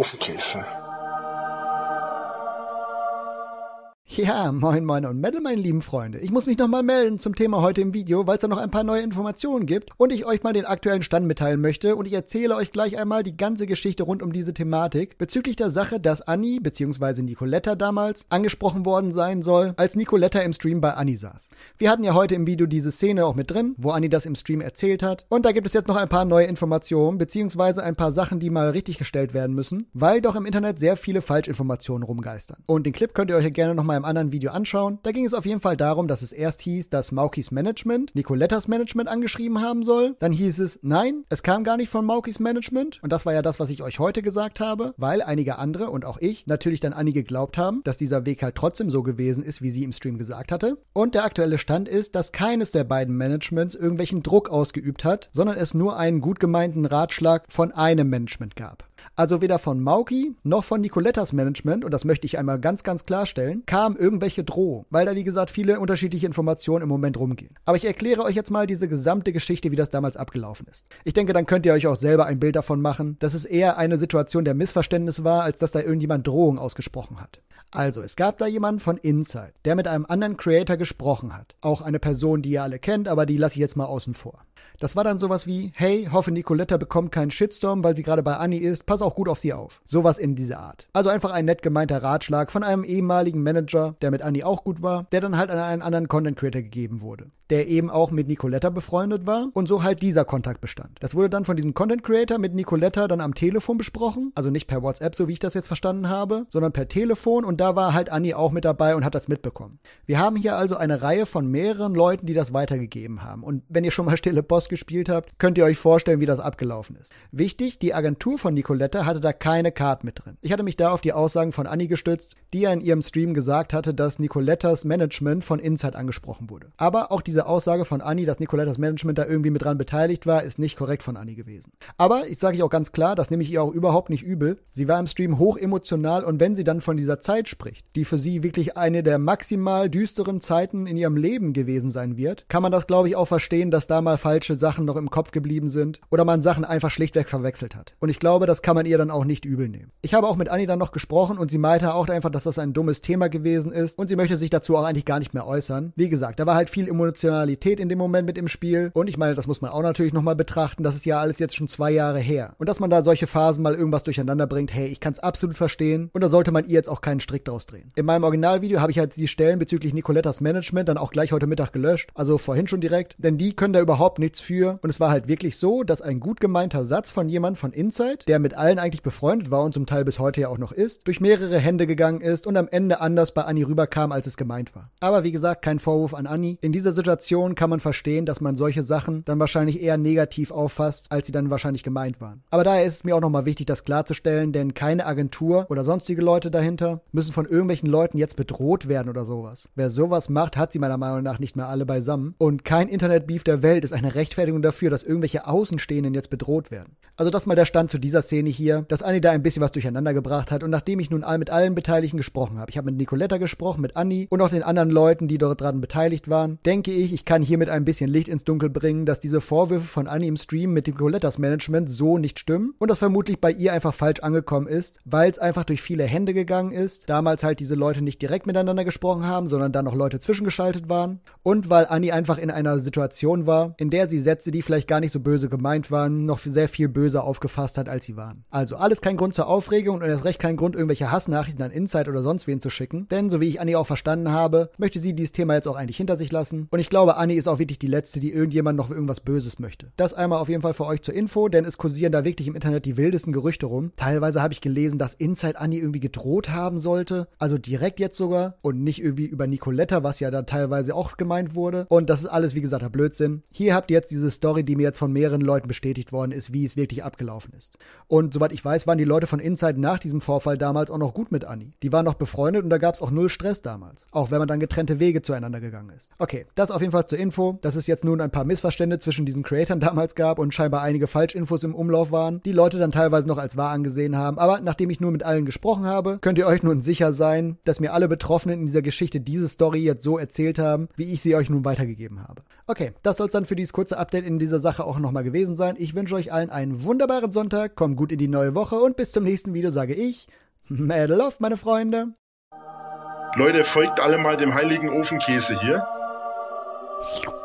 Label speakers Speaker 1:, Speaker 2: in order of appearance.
Speaker 1: Ofenkäse.
Speaker 2: Ja, moin moin und Metal, meine lieben Freunde. Ich muss mich nochmal melden zum Thema heute im Video, weil es da noch ein paar neue Informationen gibt und ich euch mal den aktuellen Stand mitteilen möchte und ich erzähle euch gleich einmal die ganze Geschichte rund um diese Thematik bezüglich der Sache, dass Anni bzw. Nicoletta damals angesprochen worden sein soll, als Nicoletta im Stream bei Anni saß. Wir hatten ja heute im Video diese Szene auch mit drin, wo Anni das im Stream erzählt hat und da gibt es jetzt noch ein paar neue Informationen bzw. ein paar Sachen, die mal richtig gestellt werden müssen, weil doch im Internet sehr viele Falschinformationen rumgeistern. Und den Clip könnt ihr euch ja gerne nochmal im anderen Video anschauen. Da ging es auf jeden Fall darum, dass es erst hieß, dass Maukis Management Nicolettas Management angeschrieben haben soll. Dann hieß es, nein, es kam gar nicht von Maukis Management. Und das war ja das, was ich euch heute gesagt habe, weil einige andere und auch ich natürlich dann Anni geglaubt haben, dass dieser Weg halt trotzdem so gewesen ist, wie sie im Stream gesagt hatte. Und der aktuelle Stand ist, dass keines der beiden Managements irgendwelchen Druck ausgeübt hat, sondern es nur einen gut gemeinten Ratschlag von einem Management gab. Also weder von Mauki noch von Nicolettas Management, und das möchte ich einmal ganz, ganz klarstellen, kam irgendwelche Drohung, weil da wie gesagt viele unterschiedliche Informationen im Moment rumgehen. Aber ich erkläre euch jetzt mal diese gesamte Geschichte, wie das damals abgelaufen ist. Ich denke, dann könnt ihr euch auch selber ein Bild davon machen, dass es eher eine Situation der Missverständnis war, als dass da irgendjemand Drohung ausgesprochen hat. Also, es gab da jemanden von Inside, der mit einem anderen Creator gesprochen hat. Auch eine Person, die ihr alle kennt, aber die lasse ich jetzt mal außen vor. Das war dann sowas wie, hey, hoffe Nicoletta bekommt keinen Shitstorm, weil sie gerade bei Anni ist, pass auch gut auf sie auf. Sowas in dieser Art. Also einfach ein nett gemeinter Ratschlag von einem ehemaligen Manager, der mit Anni auch gut war, der dann halt an einen anderen Content Creator gegeben wurde, der eben auch mit Nicoletta befreundet war und so halt dieser Kontakt bestand. Das wurde dann von diesem Content Creator mit Nicoletta dann am Telefon besprochen, also nicht per WhatsApp, so wie ich das jetzt verstanden habe, sondern per Telefon und da war halt Anni auch mit dabei und hat das mitbekommen. Wir haben hier also eine Reihe von mehreren Leuten, die das weitergegeben haben und wenn ihr schon mal Stille Post gespielt habt, könnt ihr euch vorstellen, wie das abgelaufen ist. Wichtig, die Agentur von Nicoletta hatte da keine Card mit drin. Ich hatte mich da auf die Aussagen von Anni gestützt, die ja in ihrem Stream gesagt hatte, dass Nicolettas Management von Inside angesprochen wurde. Aber auch diese Aussage von Anni, dass Nicolettas Management da irgendwie mit dran beteiligt war, ist nicht korrekt von Anni gewesen. Aber ich sage auch ganz klar, das nehme ich ihr auch überhaupt nicht übel. Sie war im Stream hoch emotional und wenn sie dann von dieser Zeit spricht, die für sie wirklich eine der maximal düsteren Zeiten in ihrem Leben gewesen sein wird, kann man das, glaube ich, auch verstehen, dass da mal falsche Sachen noch im Kopf geblieben sind oder man Sachen einfach schlichtweg verwechselt hat. Und ich glaube, das kann man ihr dann auch nicht übel nehmen. Ich habe auch mit Anni dann noch gesprochen und sie meinte auch einfach, dass das ein dummes Thema gewesen ist und sie möchte sich dazu auch eigentlich gar nicht mehr äußern. Wie gesagt, da war halt viel Emotionalität in dem Moment mit im Spiel und ich meine, das muss man auch natürlich nochmal betrachten, das ist ja alles jetzt schon 2 Jahre her. Und dass man da solche Phasen mal irgendwas durcheinander bringt, hey, ich kann es absolut verstehen und da sollte man ihr jetzt auch keinen Strick draus drehen. In meinem Originalvideo habe ich halt die Stellen bezüglich Nicolettas Management dann auch gleich heute Mittag gelöscht, also vorhin schon direkt, denn die können da überhaupt nichts für und es war halt wirklich so, dass ein gut gemeinter Satz von jemand von Inside, der mit allen eigentlich befreundet war und zum Teil bis heute ja auch noch ist, durch mehrere Hände gegangen ist und am Ende anders bei Anni rüberkam, als es gemeint war. Aber wie gesagt, kein Vorwurf an Anni. In dieser Situation kann man verstehen, dass man solche Sachen dann wahrscheinlich eher negativ auffasst, als sie dann wahrscheinlich gemeint waren. Aber daher ist es mir auch nochmal wichtig, das klarzustellen, denn keine Agentur oder sonstige Leute dahinter müssen von irgendwelchen Leuten jetzt bedroht werden oder sowas. Wer sowas macht, hat sie meiner Meinung nach nicht mehr alle beisammen und kein Internetbeef der Welt ist eine Rechtfertigung dafür, dass irgendwelche Außenstehenden jetzt bedroht werden. Also das mal der Stand zu dieser Szene hier, dass Anni da ein bisschen was durcheinander gebracht hat und nachdem ich nun mit allen Beteiligten gesprochen habe, ich habe mit Nicoletta gesprochen, mit Anni und auch den anderen Leuten, die dort dran beteiligt waren, denke ich kann hiermit ein bisschen Licht ins Dunkel bringen, dass diese Vorwürfe von Anni im Stream mit Nicolettas Management so nicht stimmen und das vermutlich bei ihr einfach falsch angekommen ist, weil es einfach durch viele Hände gegangen ist, damals halt diese Leute nicht direkt miteinander gesprochen haben, sondern dann noch Leute zwischengeschaltet waren und weil Anni einfach in einer Situation war, in der sie Sätze, die vielleicht gar nicht so böse gemeint waren, noch sehr viel böser aufgefasst hat, als sie waren. Also alles kein Grund zur Aufregung und erst recht kein Grund, irgendwelche Hassnachrichten an Inside oder sonst wen zu schicken, denn so wie ich Anni auch verstanden habe, möchte sie dieses Thema jetzt auch eigentlich hinter sich lassen und ich glaube, Anni ist auch wirklich die Letzte, die irgendjemand noch für irgendwas Böses möchte. Das einmal auf jeden Fall für euch zur Info, denn es kursieren da wirklich im Internet die wildesten Gerüchte rum. Teilweise habe ich gelesen, dass Inside Anni irgendwie gedroht haben sollte, also direkt jetzt sogar und nicht irgendwie über Nicoletta, was ja da teilweise auch gemeint wurde und das ist alles, wie gesagt, der Blödsinn. Hier habt ihr jetzt diese Story, die mir jetzt von mehreren Leuten bestätigt worden ist, wie es wirklich abgelaufen ist. Und soweit ich weiß, waren die Leute von Inside nach diesem Vorfall damals auch noch gut mit Anni. Die waren noch befreundet und da gab es auch null Stress damals. Auch wenn man dann getrennte Wege zueinander gegangen ist. Okay, das auf auf jeden Fall zur Info, dass es jetzt nun ein paar Missverständnisse zwischen diesen Creatoren damals gab und scheinbar einige Falschinfos im Umlauf waren, die Leute dann teilweise noch als wahr angesehen haben. Aber nachdem ich nur mit allen gesprochen habe, könnt ihr euch nun sicher sein, dass mir alle Betroffenen in dieser Geschichte diese Story jetzt so erzählt haben, wie ich sie euch nun weitergegeben habe. Okay, das soll es dann für dieses kurze Update in dieser Sache auch nochmal gewesen sein. Ich wünsche euch allen einen wunderbaren Sonntag, kommt gut in die neue Woche und bis zum nächsten Video sage ich, Mad Love, meine Freunde.
Speaker 1: Leute, folgt alle mal dem heiligen Ofenkäse hier.